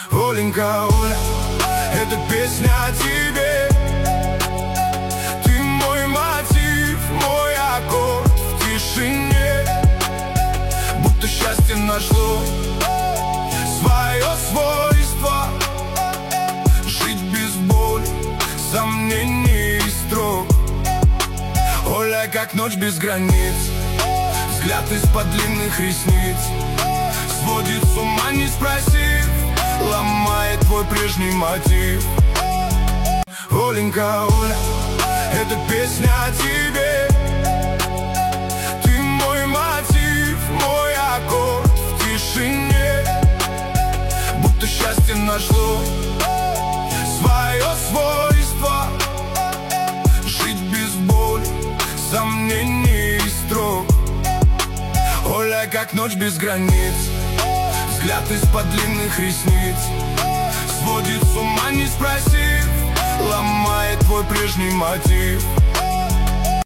Оленька, Оля, это песня о тебе. Ты мой мотив, мой аккорд в тишине. Будто счастье нашло свое свойство. Жить без боли, сомнений и строк. Оля, как ночь без границ, взгляд из-под длинных ресниц. Сводит с ума, не спросив, ломает твой прежний мотив. Оленька, Оля, это песня о тебе. Ты мой мотив, мой аккорд в тишине. Будто счастье нашло свое свойство. Жить без боли, сомнений и строк. Оля, как ночь без границ, взгляд из-под длинных ресниц. Сводит с ума, не спросив, ломает твой прежний мотив.